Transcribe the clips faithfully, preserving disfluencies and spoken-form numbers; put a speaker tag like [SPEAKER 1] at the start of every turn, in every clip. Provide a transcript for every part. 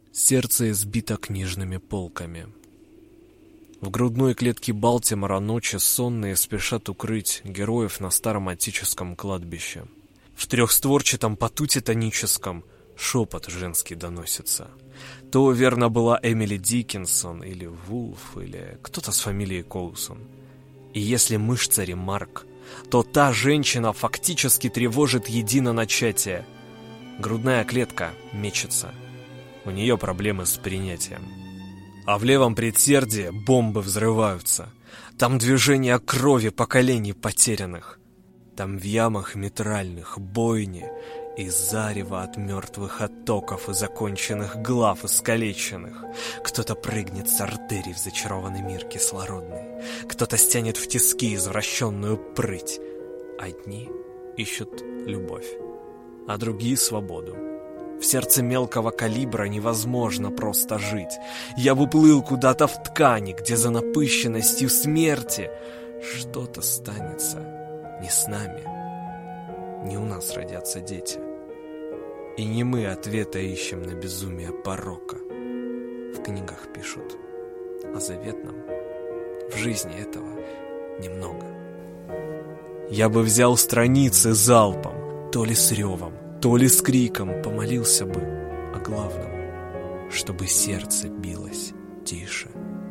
[SPEAKER 1] Сердце избито книжными полками. В грудной клетке Балтимора ночи сонные спешат укрыть героев на старом отеческом кладбище. В трехстворчатом поту титаническом шепот женский доносится. То, верно, была Эмили Диккенсон, или Вулф, или кто-то с фамилией Коусон. И если мышца ремарк, то та женщина фактически тревожит единоначатие. Грудная клетка мечется. У нее проблемы с принятием. А в левом предсердии бомбы взрываются. Там движение крови поколений потерянных. Там в ямах митральных бойни и зарево от мертвых оттоков и законченных глав искалеченных. Кто-то прыгнет с артерий в зачарованный мир кислородный. Кто-то стянет в тиски извращенную прыть. Одни ищут любовь, а другие — свободу. В сердце мелкого калибра невозможно просто жить. Я бы плыл куда-то в ткани, где за напыщенностью смерти что-то станется не с нами. Не у нас родятся дети. И не мы ответа ищем на безумие порока. В книгах пишут о заветном. В жизни этого немного. Я бы взял страницы залпом, то ли с ревом, то ли с криком, помолился бы о главном, чтобы сердце билось тише.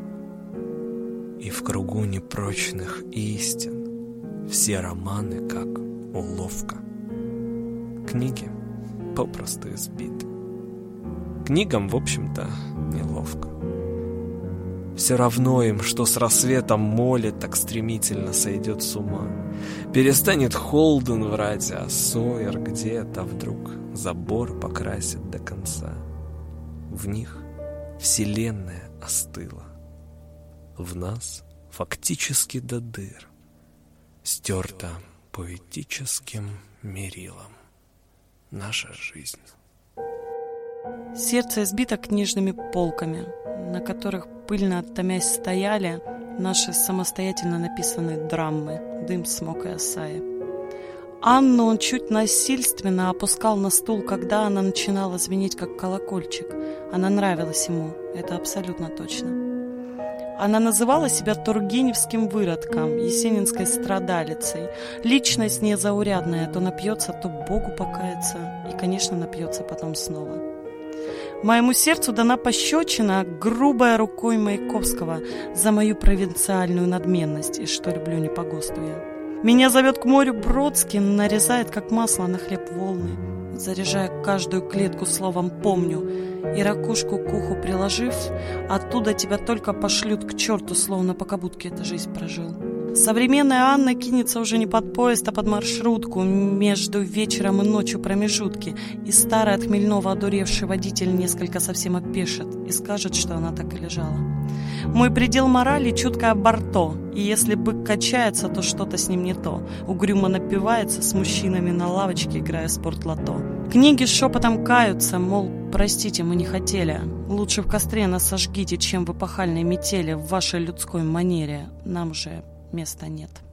[SPEAKER 1] И в кругу непрочных истин все романы как уловка. Книги попросту избиты. Книгам, в общем-то, неловко. Все равно им, что с рассветом молит, так стремительно сойдет с ума. Перестанет Холден врать, а Сойер где-то вдруг забор покрасит до конца. В них вселенная остыла. В нас фактически до дыр. Стерта поэтическим мерилом наша жизнь.
[SPEAKER 2] Сердце избито книжными полками, на которых пыльно томясь стояли наши самостоятельно написанные драмы «Дым, смог и осаи». Анну он чуть насильственно опускал на стул, когда она начинала звенеть как колокольчик. Она нравилась ему, это абсолютно точно. Она называла себя тургеневским выродком, есенинской страдалицей. Личность незаурядная, то напьется, то Богу покается. И, конечно, напьется потом снова. Моему сердцу дана пощечина грубой рукой Маяковского за мою провинциальную надменность и что люблю не по ГОСТу я. Меня зовет к морю Бродский, нарезает как масло на хлеб волны, заряжая каждую клетку словом «помню», и ракушку к уху приложив, оттуда тебя только пошлют к черту, словно по кабутке эту жизнь прожил. Современная Анна кинется уже не под поезд, а под маршрутку, между вечером и ночью промежутки, и старый от хмельного одуревший водитель несколько совсем опешит и скажет, что она так и лежала. Мой предел морали — чуткое борто, и если бык качается, то что-то с ним не то. Угрюмо напивается с мужчинами на лавочке, играя в спортлото. Книги с шепотом каются, мол, простите, мы не хотели. Лучше в костре нас сожгите, чем в эпохальной метели в вашей людской манере. Нам же места нет.